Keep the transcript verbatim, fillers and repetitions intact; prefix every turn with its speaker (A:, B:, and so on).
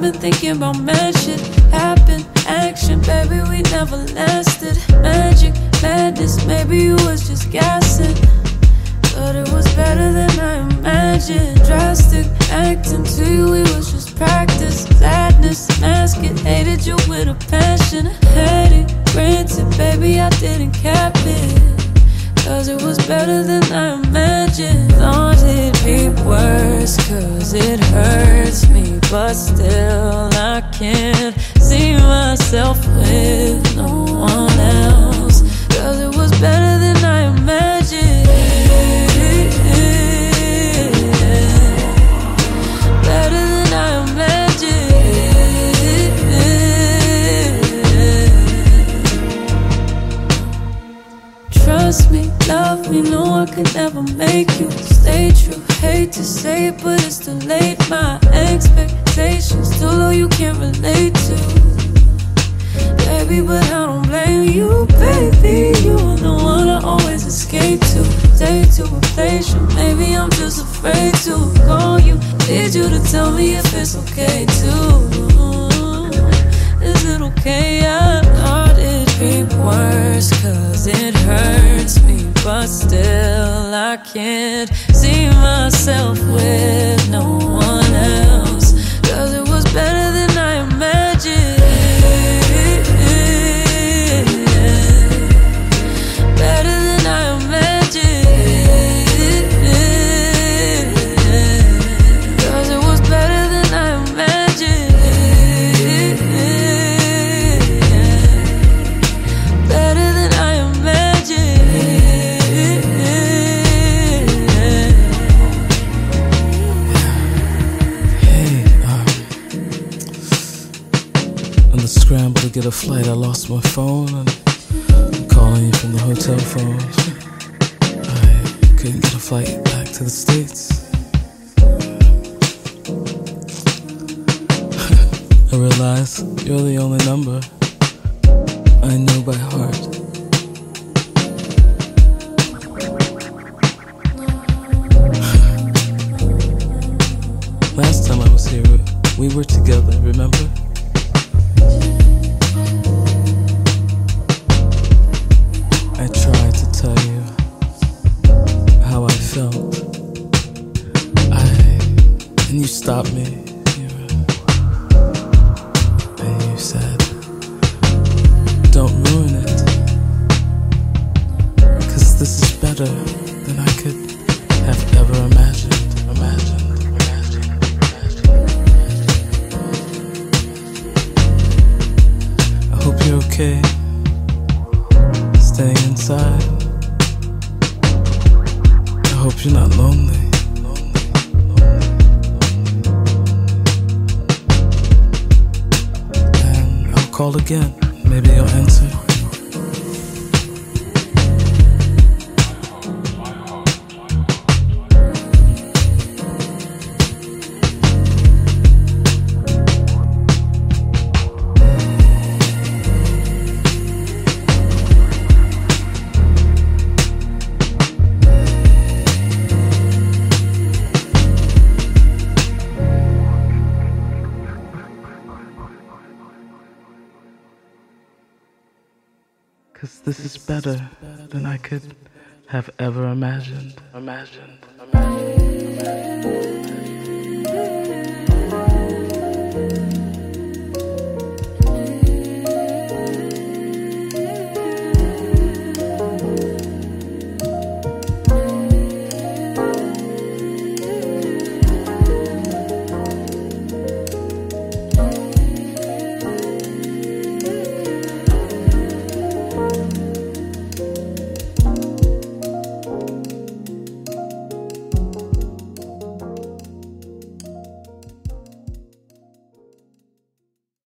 A: been thinking about mad shit. Happen, action, baby, we never lasted. Magic, madness, maybe you was just gassing. But it was better than I imagined. Drastic, acting to you, it was just practice. Sadness, mask it, hated you with a passion. Had it, granted, baby, I didn't cap it. Cause it was better than I imagined. Thought it'd be worse, cause it hurts me. But still I can't see myself with no one else. Cause it was better than I imagined. Better than I imagined. Trust me, love me, no I could never make you stay true. Hate to say it, but it's too late. My expectations too low, you can't relate to. Baby, but I don't blame you, baby. You are the one I always escape to. Day to replace you, maybe I'm just afraid to call you. Need you to tell me if it's okay too. Is it okay? I thought it'd be worse, cause it hurts me. But still I can't see myself with no one else. Cause it was better than I imagined. Better than I imagined. Cause it was better than I imagined. Better than I imagined.
B: Hey, um, on the scramble to get a flight, I lost my phone and I'm calling you from the hotel phone. I couldn't get a flight back to the States. I realize you're the only number I know by heart. Last time I was here, we were together, remember? I tried to tell you how I felt. I and you stopped me. You were, and you said, "Don't ruin it, 'cause this is better than I could have ever imagined." Imagined. Imagined. Imagined. I hope you're okay. Staying inside. I hope you're not lonely. Lonely, lonely, lonely. And I'll call again. Maybe you'll answer. Cause this is better than I could have ever imagined. Imagined. Imagined. Imagined.